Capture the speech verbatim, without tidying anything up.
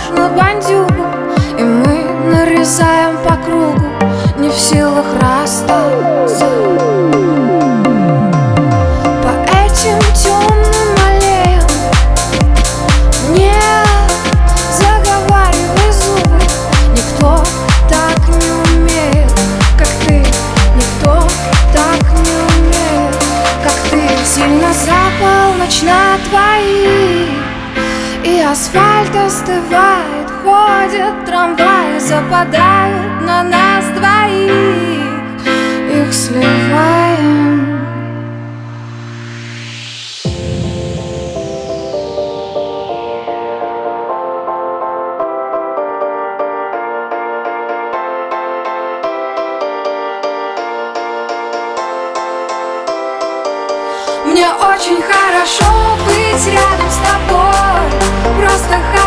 на бандюгу, и мы нарезаем по кругу, не в силах расстаться. По этим темным аллеям мне заговаривай зубы. Никто так не умеет, как ты. Никто так не умеет, как ты. Сильно за полночь на твои, и асфальт остывает, ходят трамваи, западают на нас двоих, их сливаем. Мне очень хорошо быть рядом с тобой, просто хорошо.